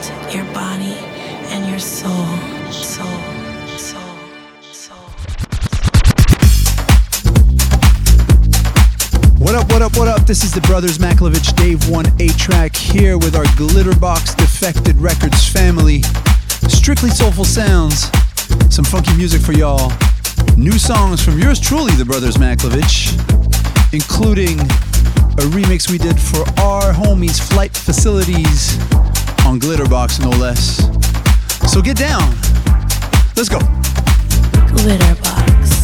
mind, your body, and your soul. Soul. What up? This is the Brothers Maklovich, Dave 1-8-track here with our Glitterbox Defected Records family. Strictly soulful sounds, some funky music for y'all. New songs from yours truly, the Brothers Maklovich, including a remix we did for our homies Flight Facilities on Glitterbox, no less. So get down. Let's go. Glitterbox.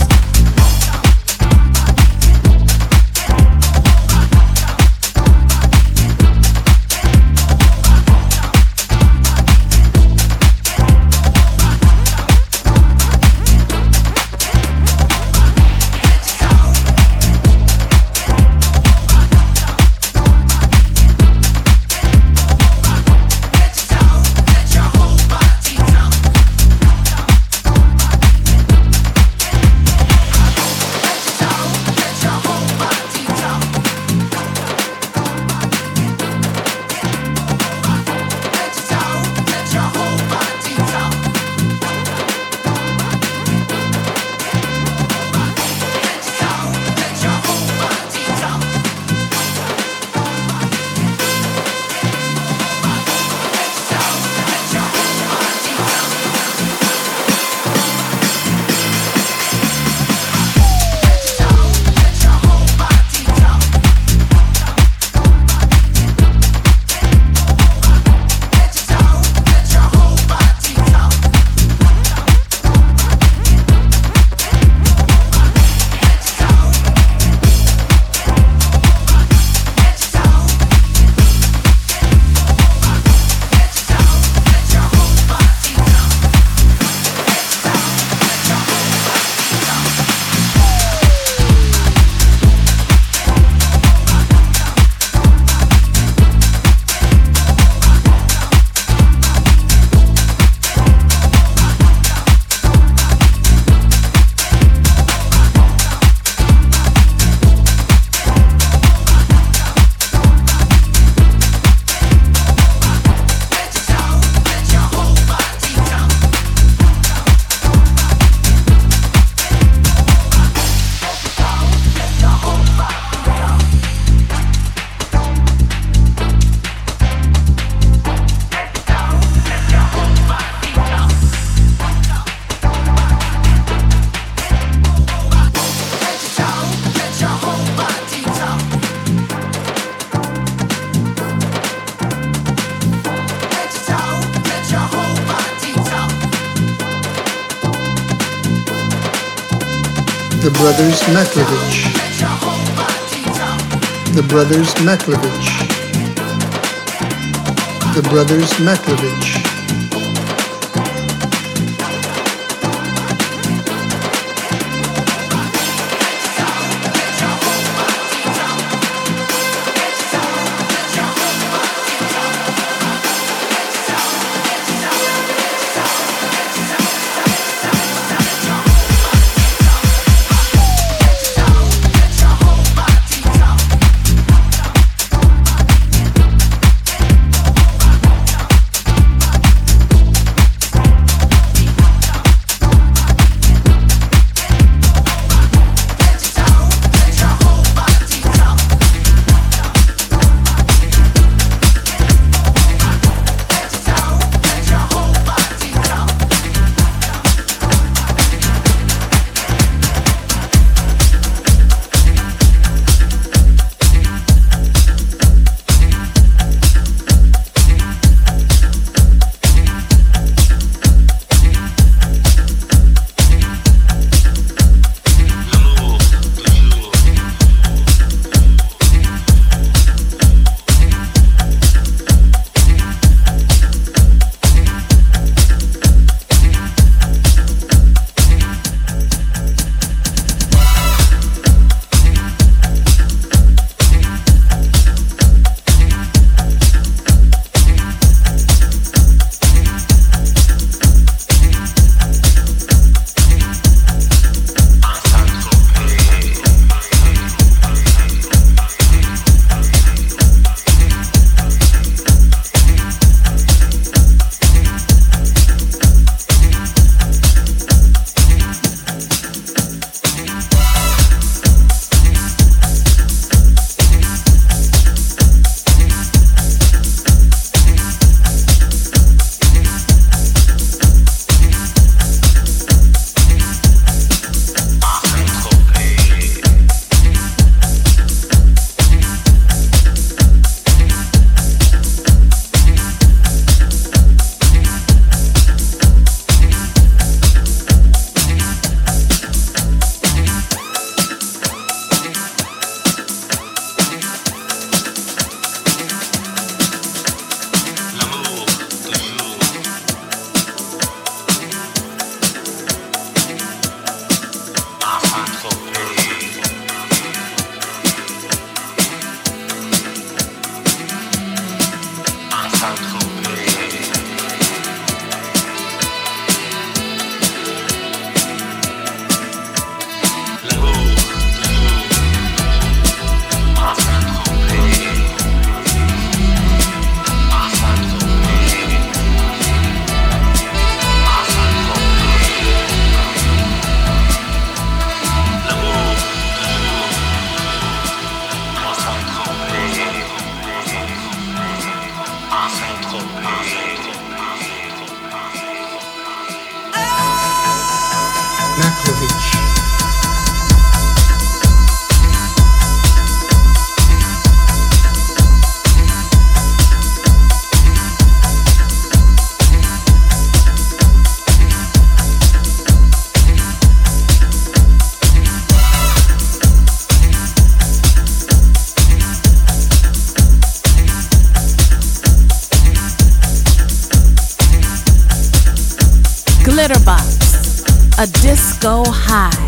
The Brothers Maklovich. The Brothers Maklovich. The Brothers Maklovich. Glitterbox, a disco high.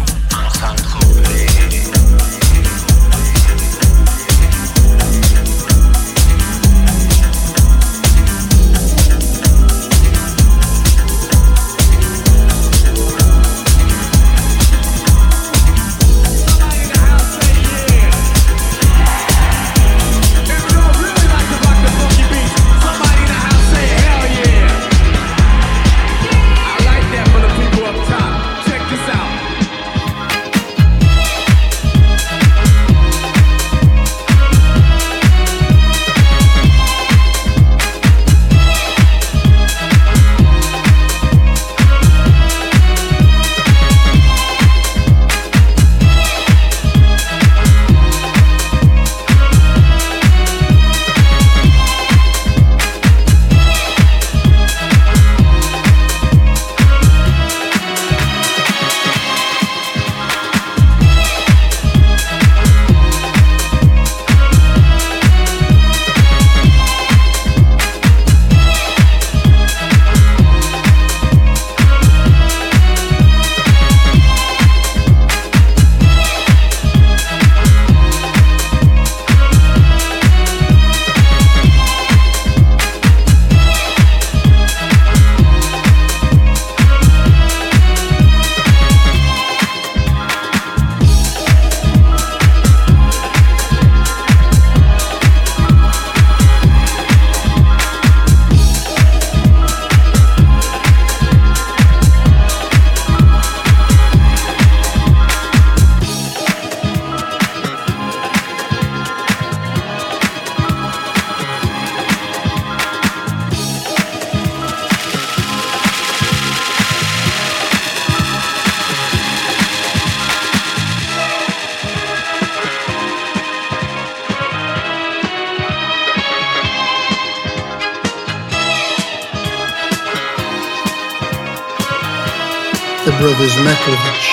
The Brothers Maklovich.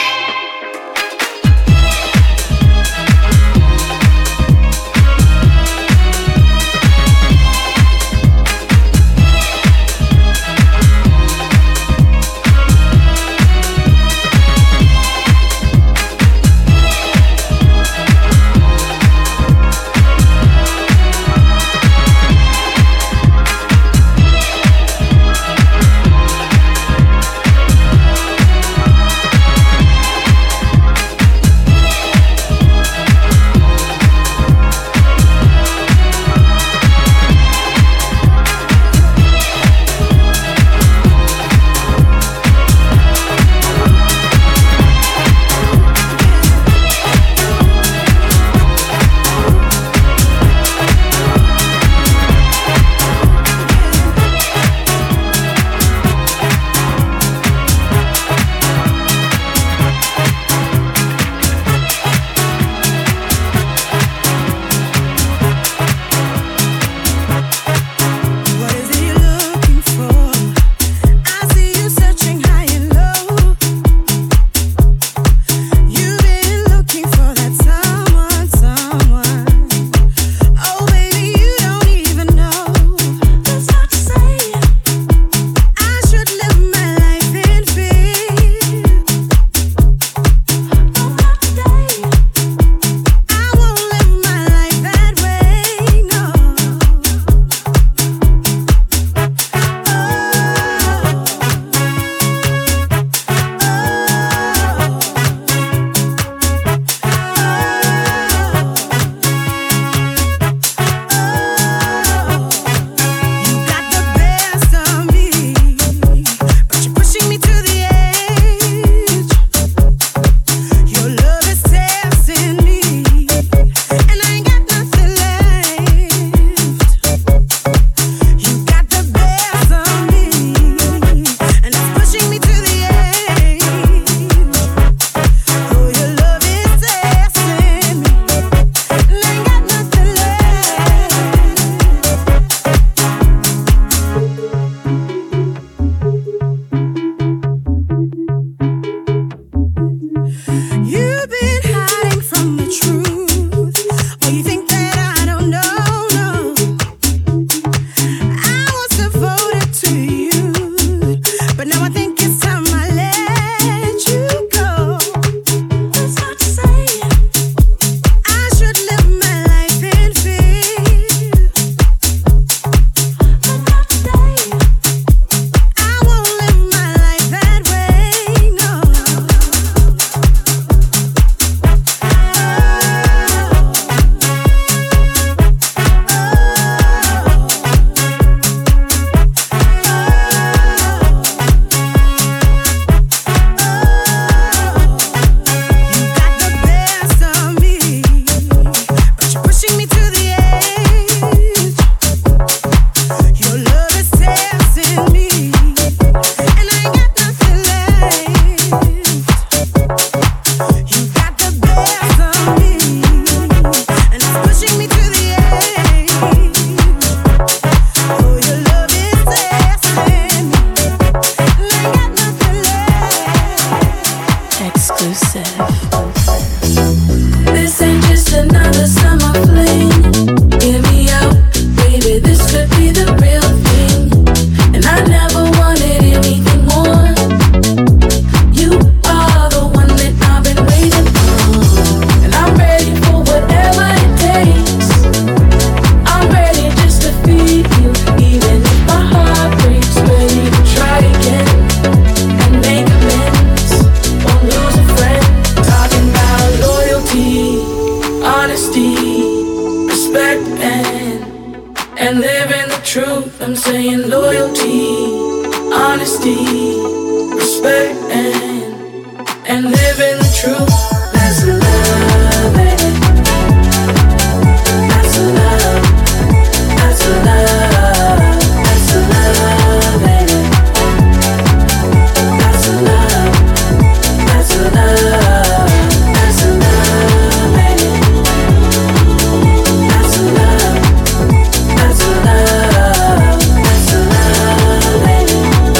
respect and live in the truth. That's the love, baby. That's the love. That's the love. That's the love, baby. That's the love. That's the love. That's the love, baby. That's the love. That's the love. That's the love, baby.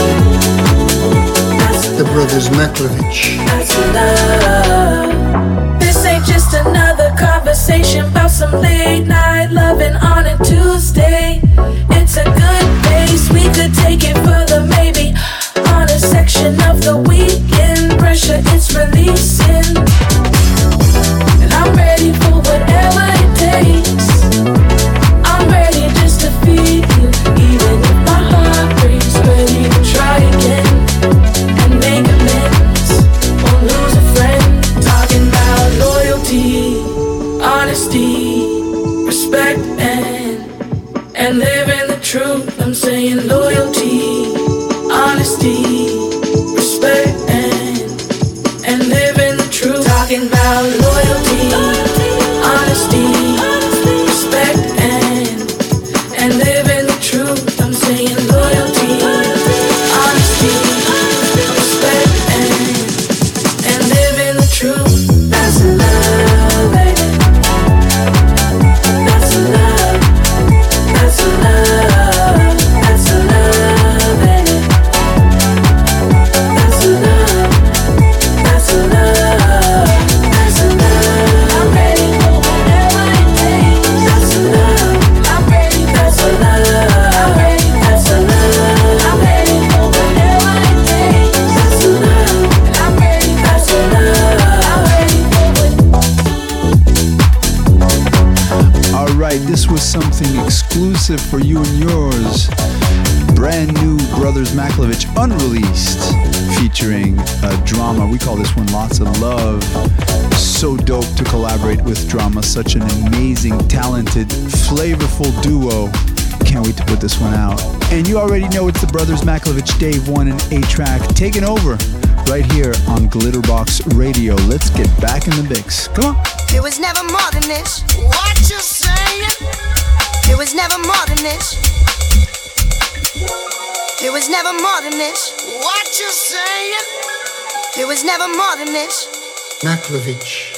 The Brothers Maklovich. That's the love. This ain't just another conversation about some late night loving on a Tuesday. It's a good pace. We could take it further, maybe on a section of the weekend. Pressure it's releasing, and I'm ready for whatever it takes. I'm ready just to feel you, even if my heart breaks. Ready to try again and make amends or lose a friend. Talking about loyalty, honesty, respect, and living the truth. I'm saying loyalty, honesty, respect, and living the truth. Talking about loyalty, honesty, respect, and living the truth. I'm saying loyalty, honesty, respect, and living the truth. That's the love, baby. That's the love. That's the love. That's the love, baby. That's the love. That's the love. That's the love. I'm ready for whatever it takes. That's the love. I'm ready. That's the love. I'm ready. That's the love. I'm ready for whatever it takes. That's the love. I'm ready. That's the love. I'm ready for it. Alright, this was something exclusive for you and yours. Brand new Brothers Maklovich unreleased, featuring Drama. We call this one Lots of Love. So dope to collaborate with Drama. Such an amazing, talented, flavorful duo. Can't wait to put this one out. And you already know it's the Brothers Maklovich, Dave 1 and A-Track taking over right here on Glitterbox Radio. Let's get back in the mix. Come on. It was never more than this. What you saying? It was never more than this. It was never more than this. What you saying? It was never more than this. Maklovich.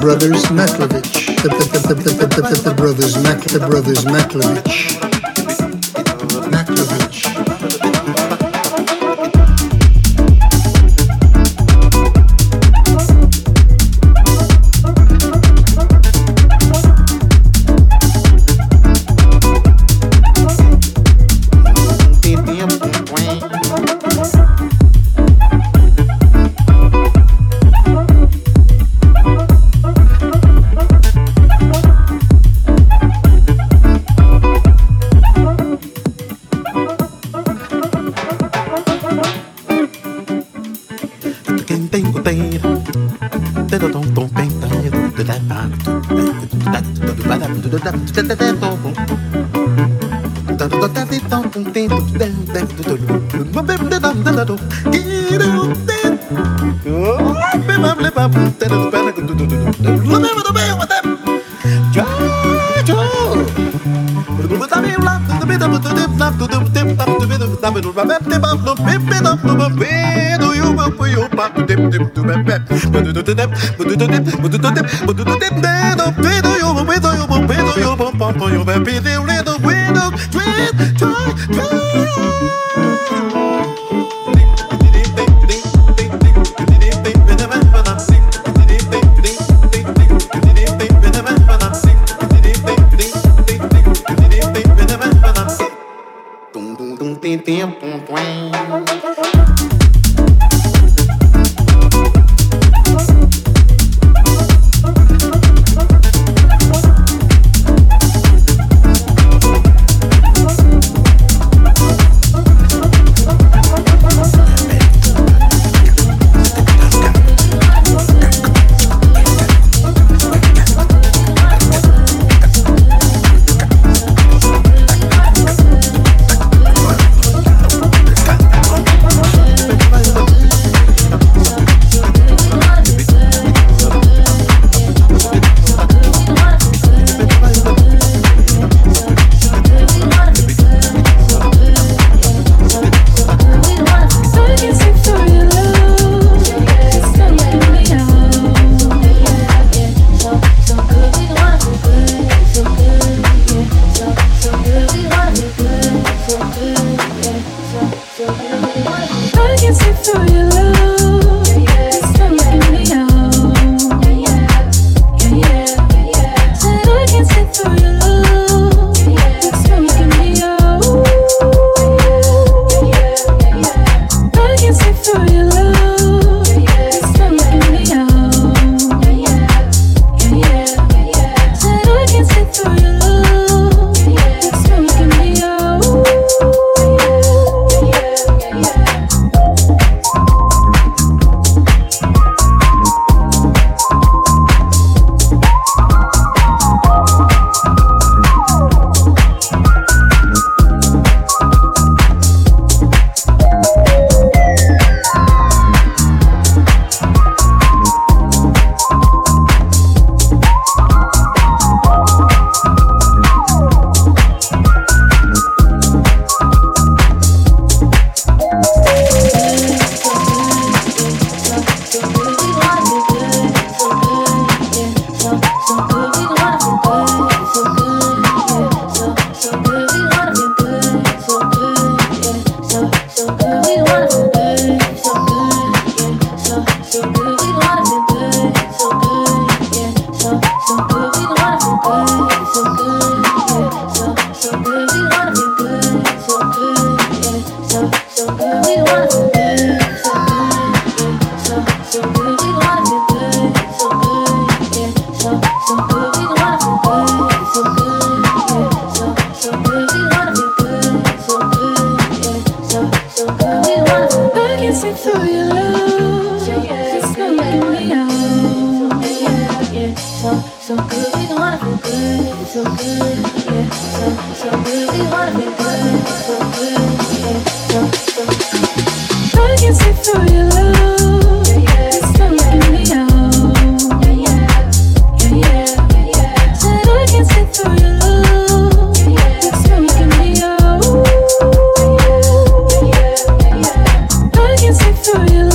brothers Maklovich. The brothers Maklovich. For you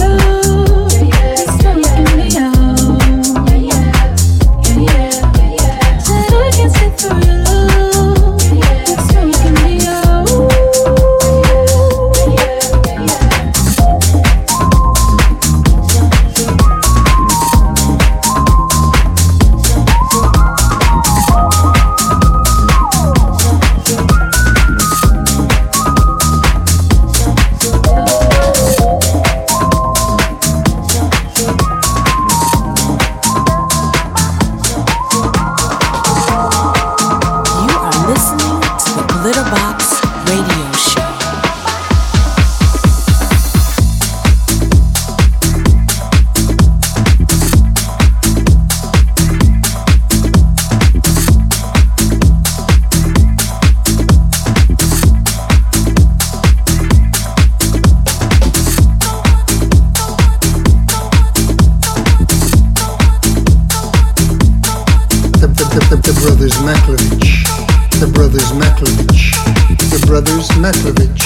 Maklovich, the brothers Maklovich.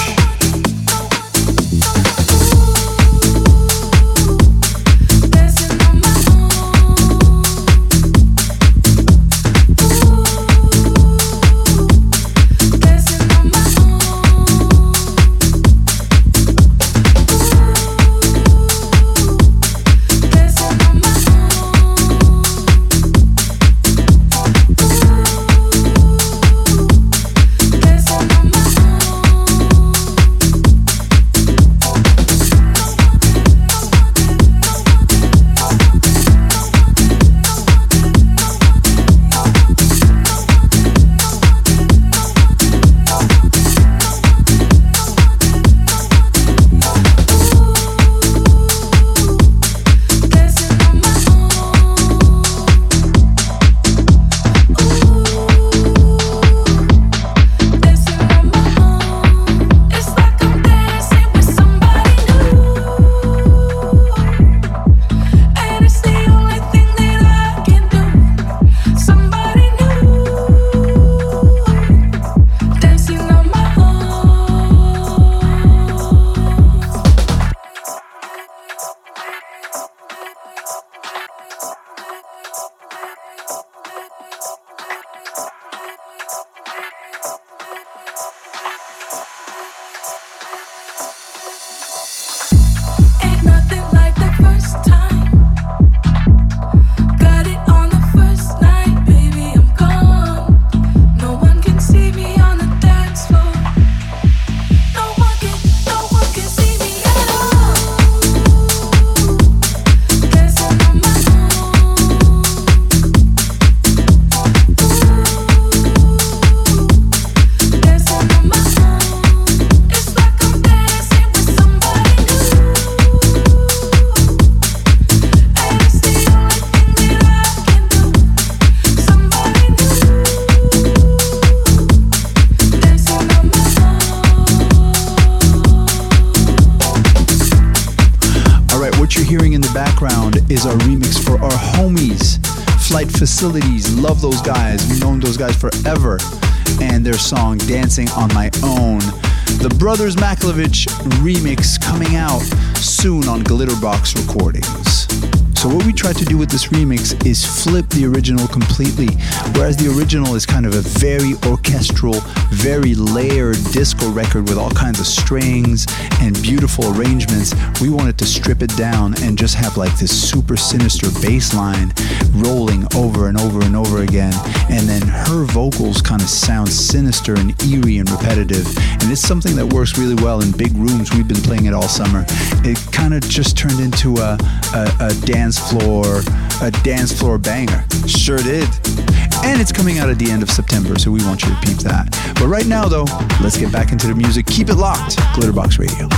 Is our remix for our homies, Flight Facilities. Love those guys. We've known those guys forever. And their song Dancing on My Own. The Brothers Maklovich remix coming out soon on Glitterbox Recordings. So what we tried to do with this remix is flip the original completely. Whereas the original is kind of a very orchestral, very layered disco record with all kinds of strings and beautiful arrangements, we wanted to strip it down and just have like this super sinister bass line rolling over and over and over again. And then her vocals kind of sound sinister and eerie and repetitive. And it's something that works really well in big rooms. We've been playing it all summer. It kind of just turned into a dance floor banger. Sure did. And it's coming out at the end of September, so we want you to peep that. But right now, though, let's get back into the music. Keep it locked. Glitterbox Radio.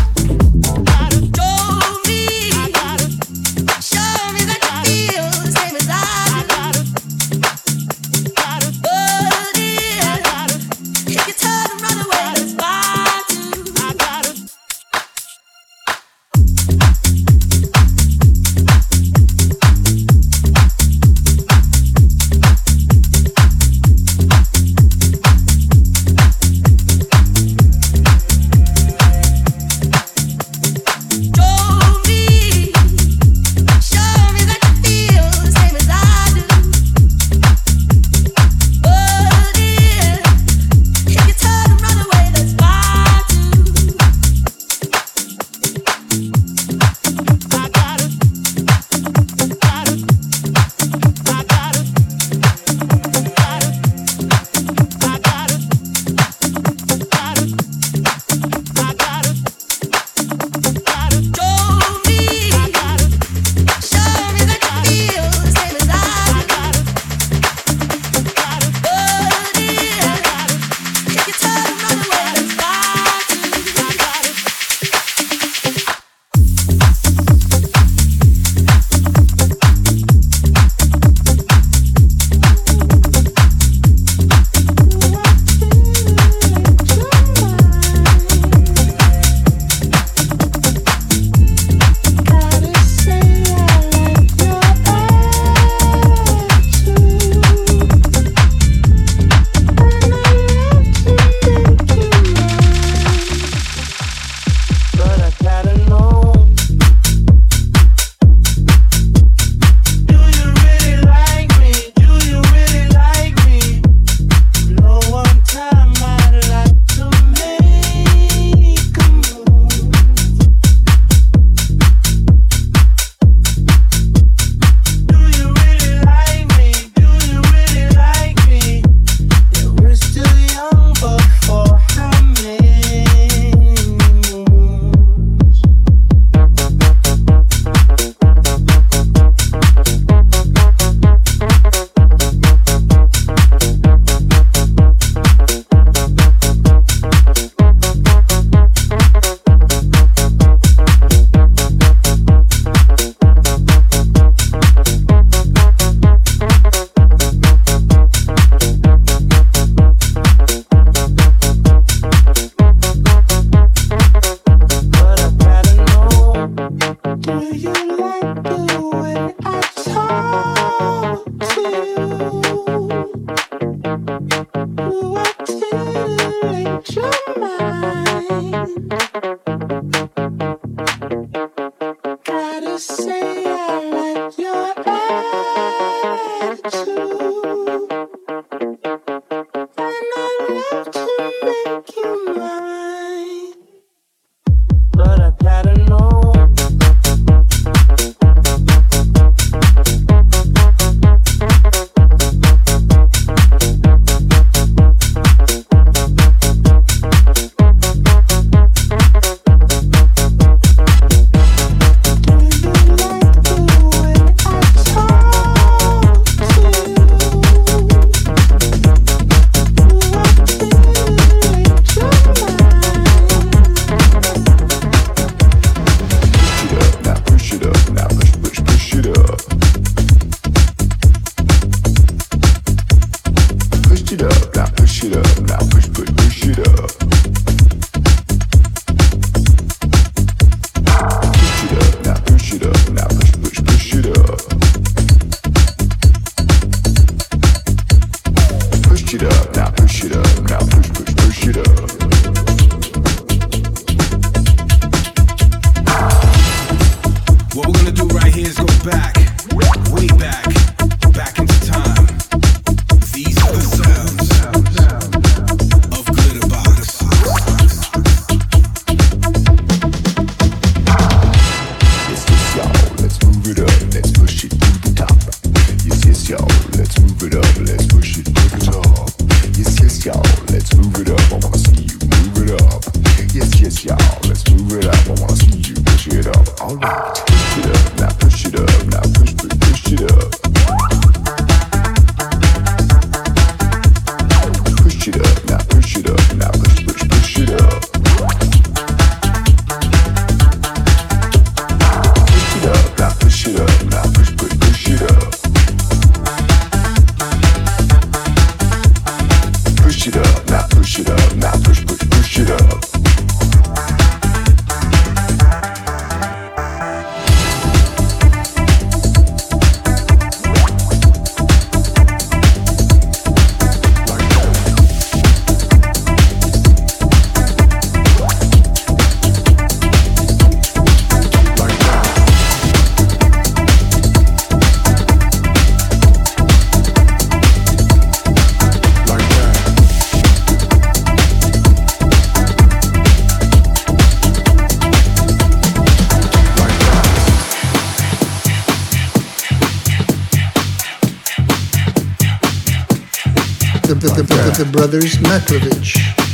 The brothers Maklovich.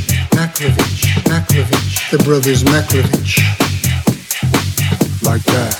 The brothers Maklovich. Like that.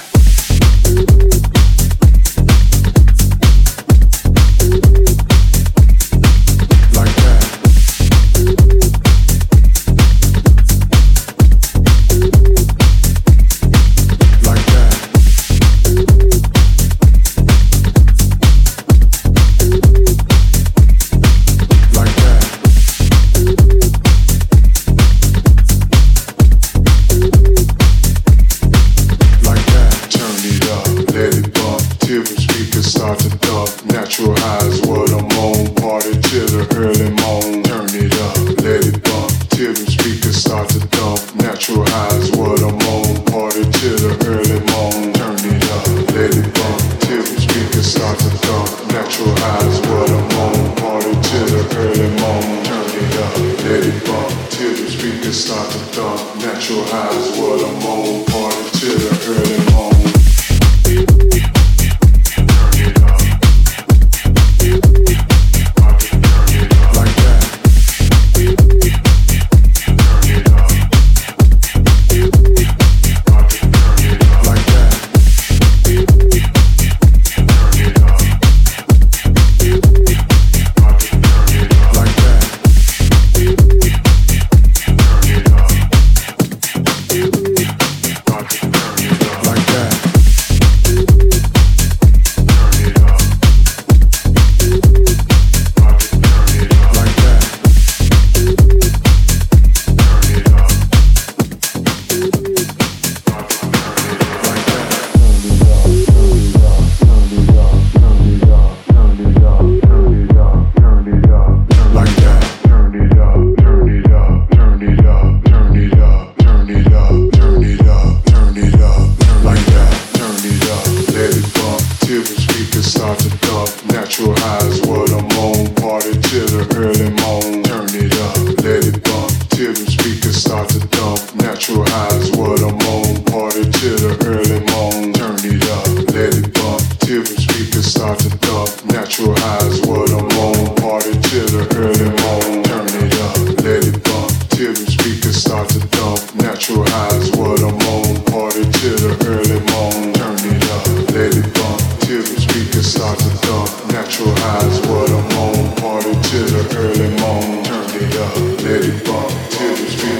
Like that.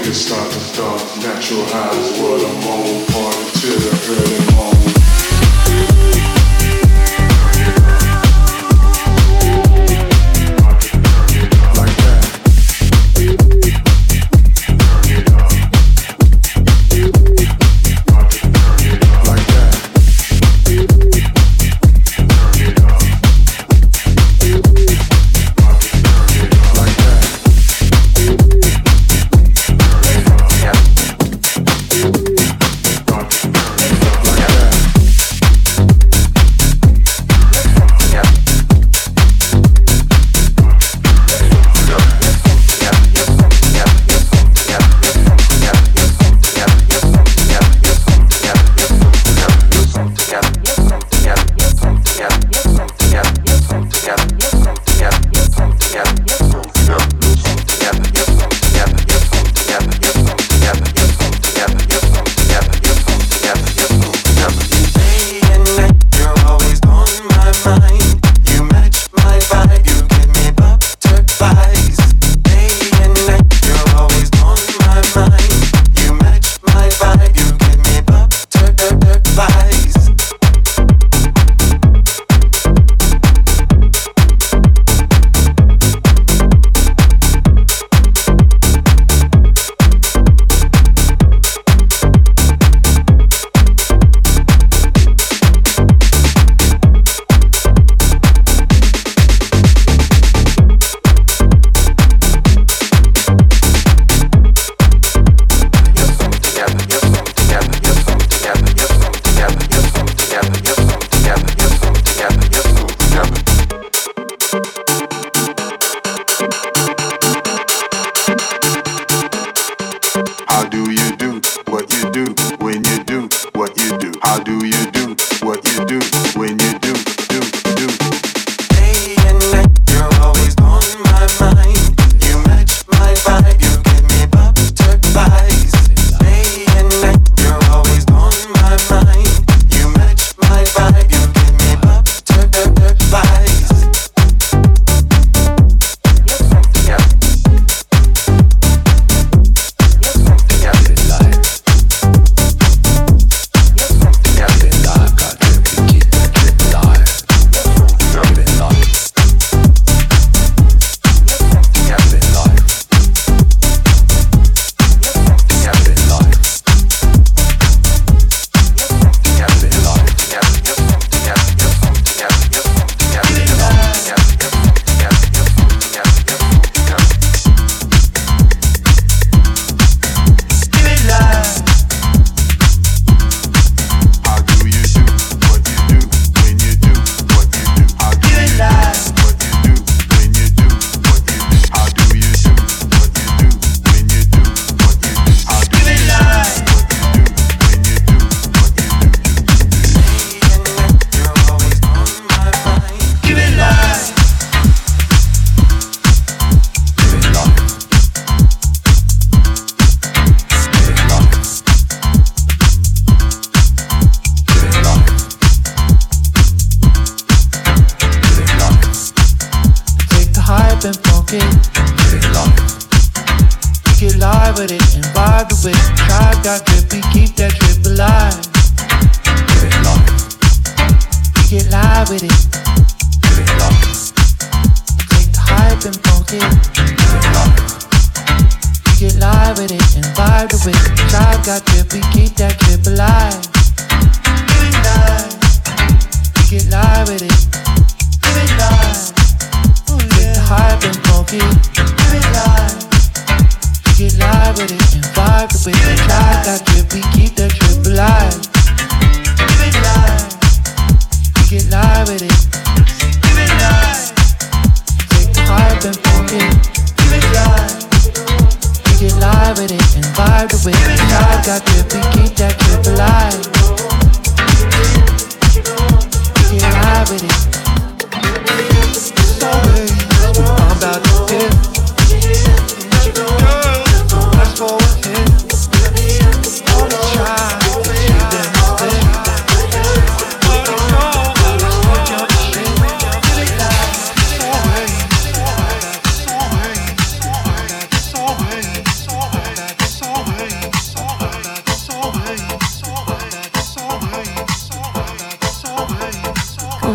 it start to start. Natural high is what I'm on. Party till the early morning.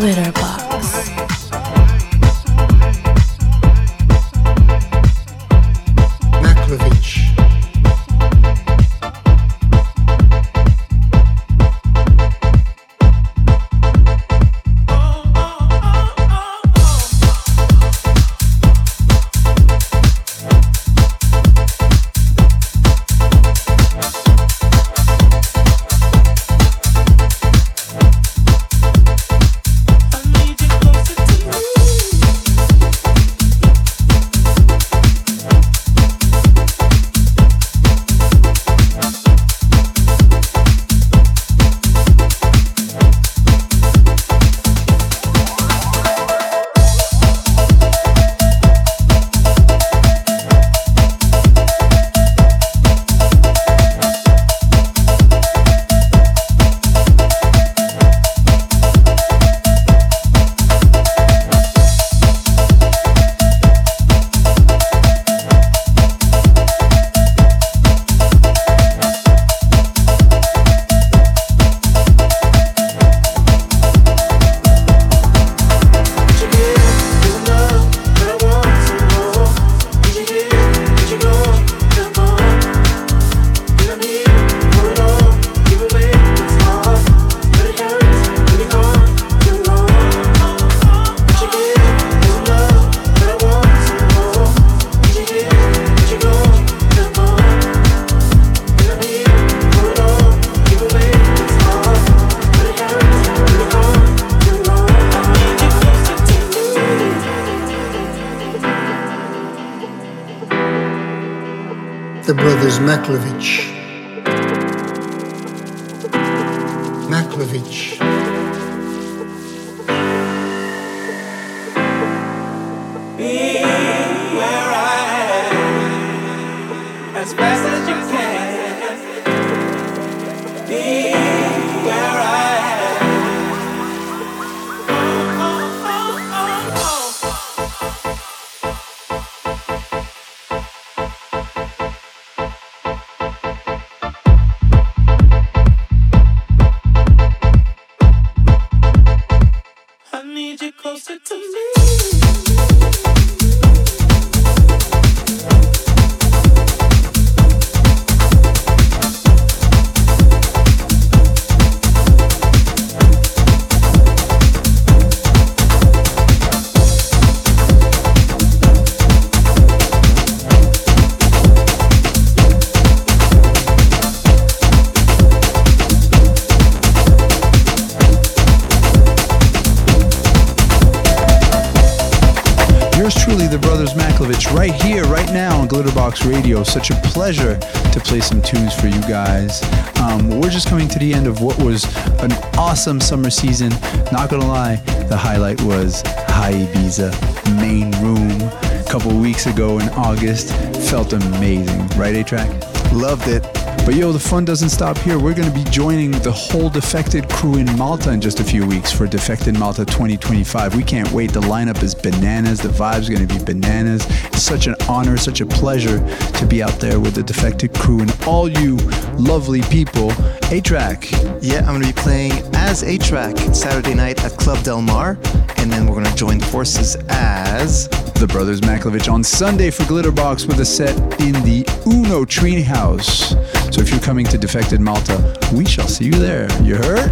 Glitterbox. Maklovich. The brothers Maklovich. Maklovich. Be where I am as fast as you can. Be where I need you closer to me. Yours truly, the Brothers Maklovich, right here, right now on Glitterbox Radio. Such a pleasure to play some tunes for you guys. We're just coming to the end of what was an awesome summer season. Not gonna lie, the highlight was High Ibiza, Main Room, a couple weeks ago in August. Felt amazing, right, A-Track? Loved it. But yo, the fun doesn't stop here. We're going to be joining the whole Defected crew in Malta in just a few weeks for Defected Malta 2025. We can't wait. The lineup is bananas. The vibe's going to be bananas. It's such an honor, such a pleasure to be out there with the Defected crew and all you lovely people. A-Track. Yeah, I'm going to be playing as A-Track Saturday night at Club Del Mar, and then we're going to join forces as the Brothers Maklovich on Sunday for Glitterbox with a set in the Uno Treehouse. So if you're coming to Defected Malta, we shall see you there. You heard?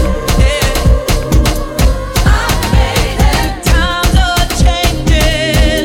Times are changing.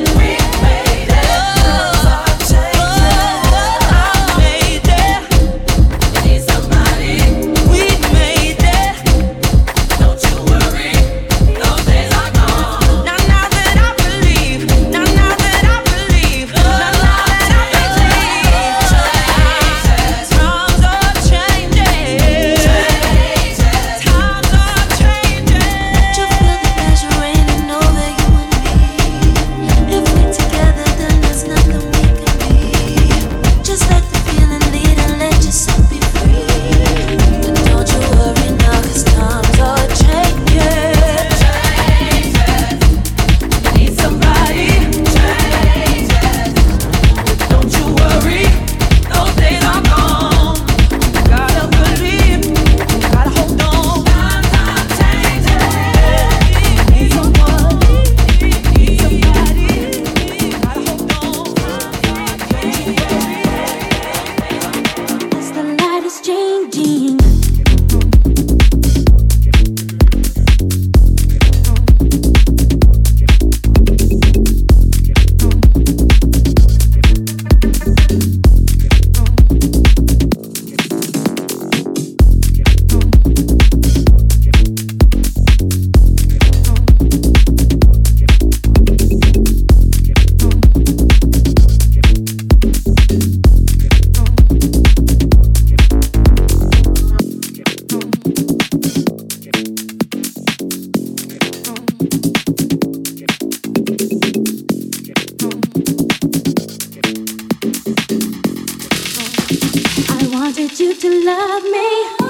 love me.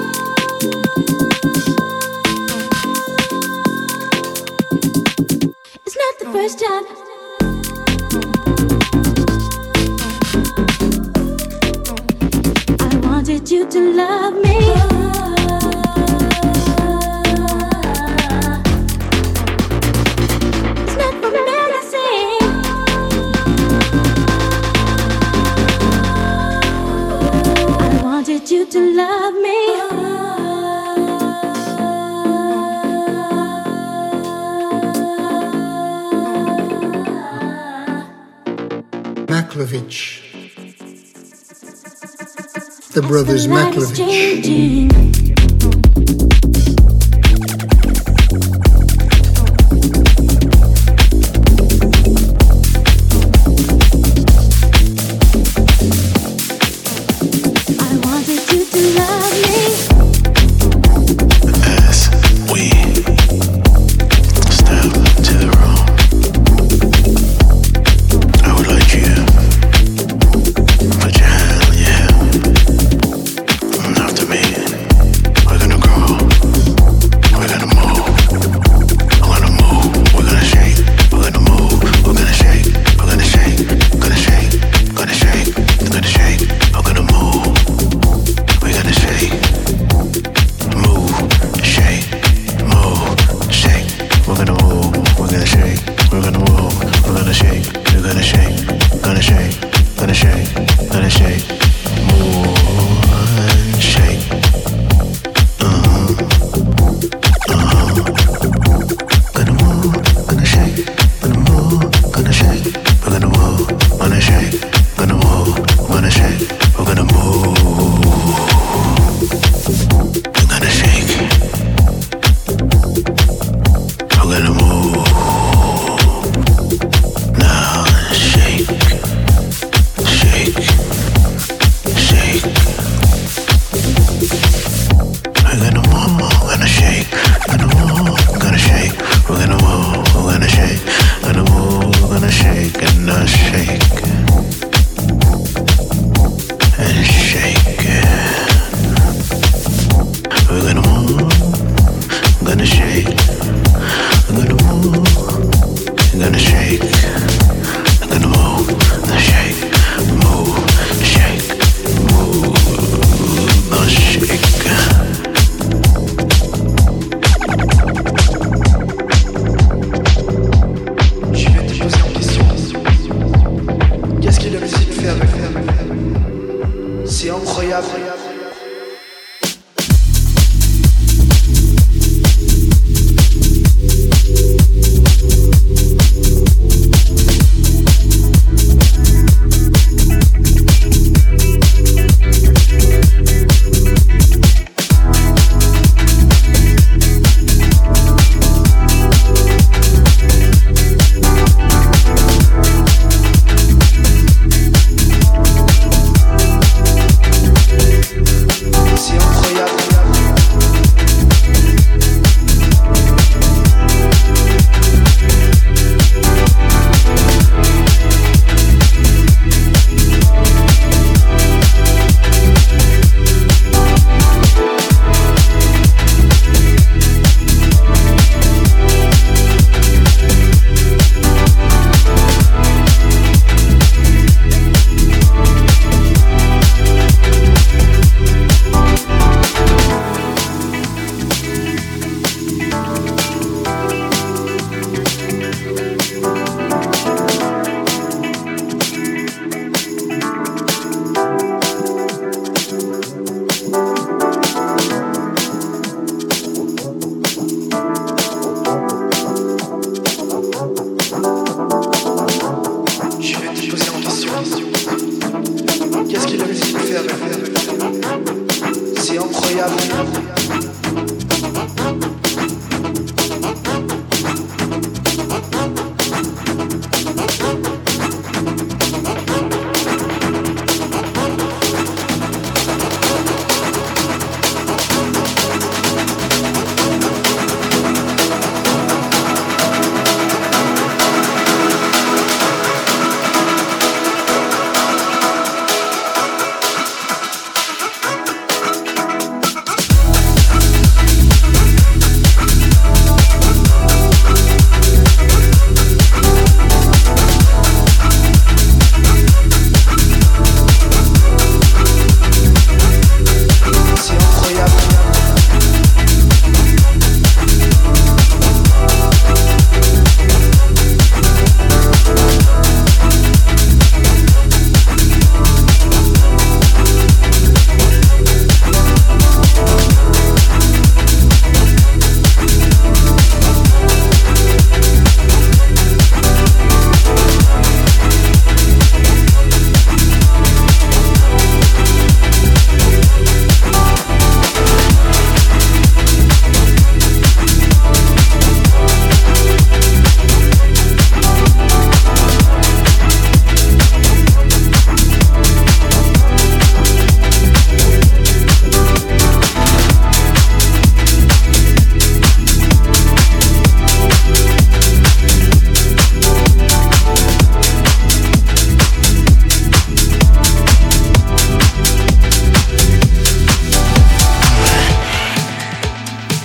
It's not the first time. I wanted you to love me. It's not for medicine. I wanted you to love me. Maklovich. The Brothers Maklovich. After me.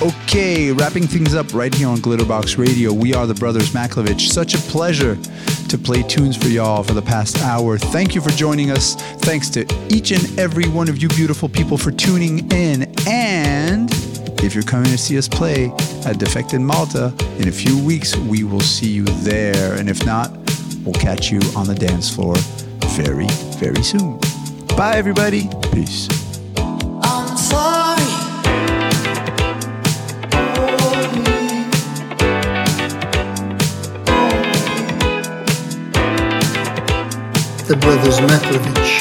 Okay, wrapping things up right here on Glitterbox Radio. We are the Brothers Maklovich. Such a pleasure to play tunes for y'all for the past hour. Thank you for joining us. Thanks to each and every one of you beautiful people for tuning in. And if you're coming to see us play at Defected Malta in a few weeks, we will see you there. And if not, we'll catch you on the dance floor very, very soon. Bye, everybody. Peace. I'm sorry. The Brothers Maklovich.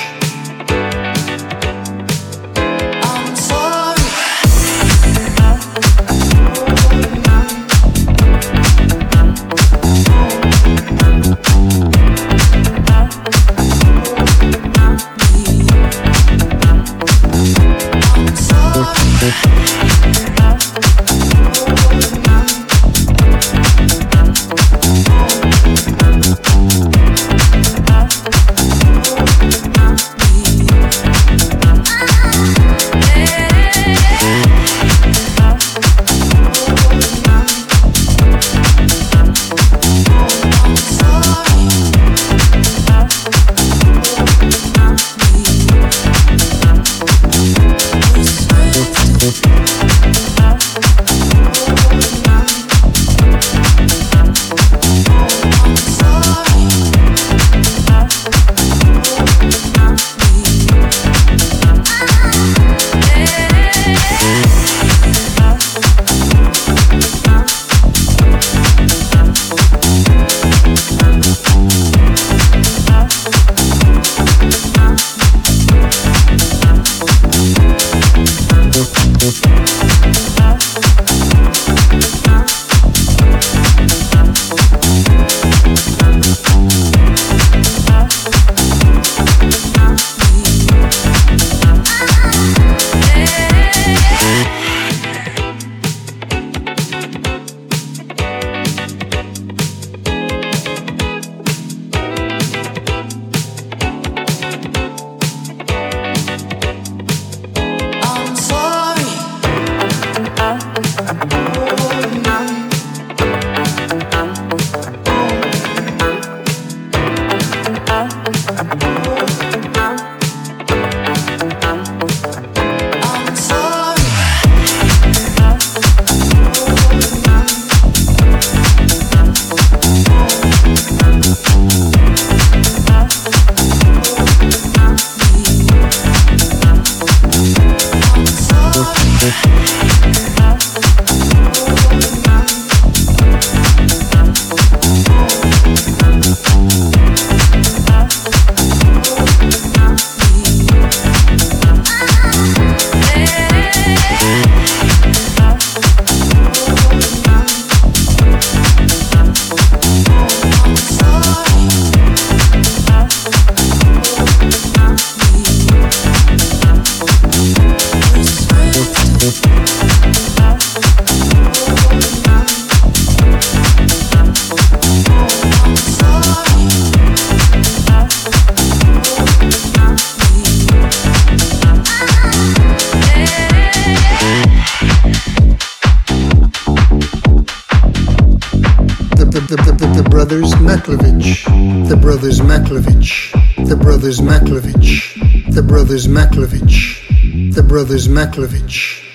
The Brothers Maklovich. The Brothers Maklovich. The Brothers Maklovich. The Brothers Maklovich. The Brothers Maklovich.